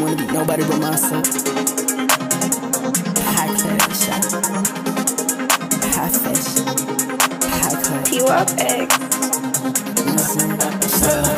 wanna be nobody but myself. High class, high fashion, high class. You up, X? You know what I'm saying?